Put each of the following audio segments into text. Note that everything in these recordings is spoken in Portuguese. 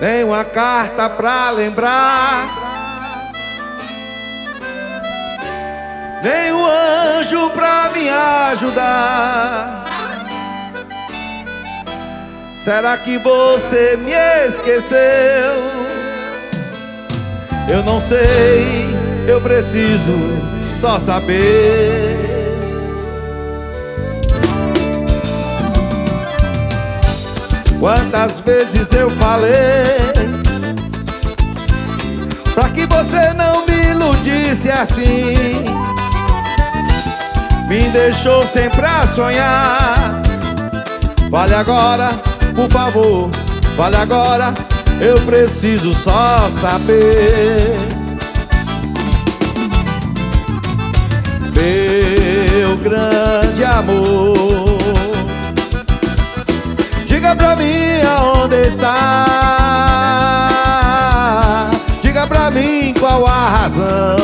nem uma carta pra lembrar, nem um anjo pra me ajudar. Será que você me esqueceu? Eu não sei, eu preciso só saber. Quantas vezes eu falei pra que você não me iludisse assim, me deixou sempre a sonhar. Fale agora, por favor, fale agora, eu preciso só saber. Meu grande amor, diga pra mim aonde está, diga pra mim qual a razão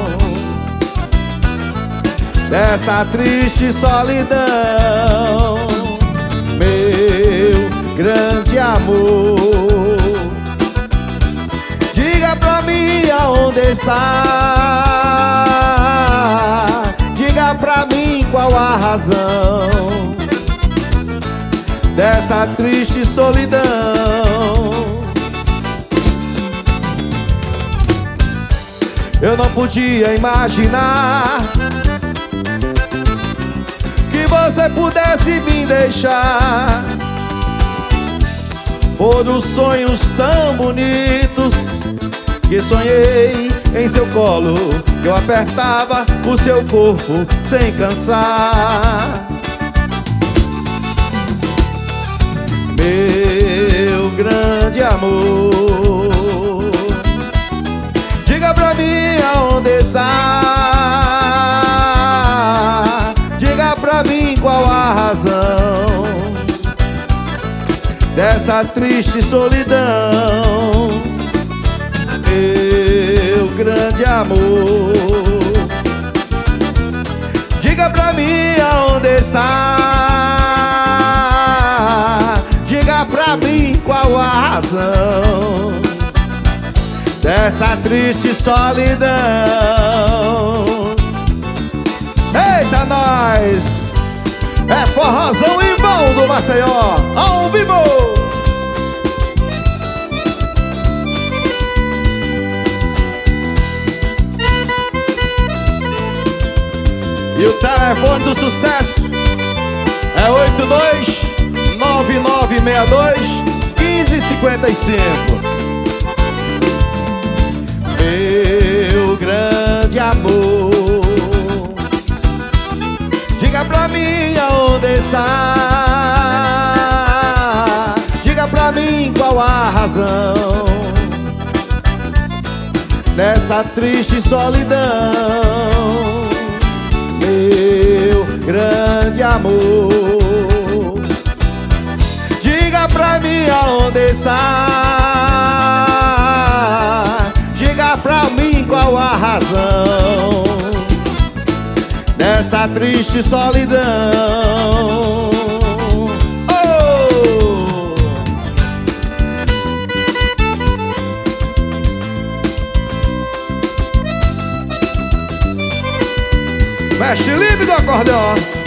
dessa triste solidão. Meu grande amor, diga pra mim aonde está, diga pra mim qual a razão dessa triste solidão. Eu não podia imaginar que você pudesse me deixar por os sonhos tão bonitos que sonhei em seu colo, que eu apertava o seu corpo sem cansar. Meu grande amor, diga pra mim aonde está, diga pra mim qual a razão dessa triste solidão. Meu grande amor, diga pra mim aonde está, diga pra mim qual a razão dessa triste solidão. Eita, nós! É forrozão e bom do Maceió, ao vivo! E o telefone do sucesso é 8299621555. Meu grande amor, diga pra mim aonde está, diga pra mim qual a razão dessa triste solidão. Meu grande amor, diga pra mim aonde está, diga pra mim qual a razão dessa triste solidão. Oh! Mestre livre do acordeão.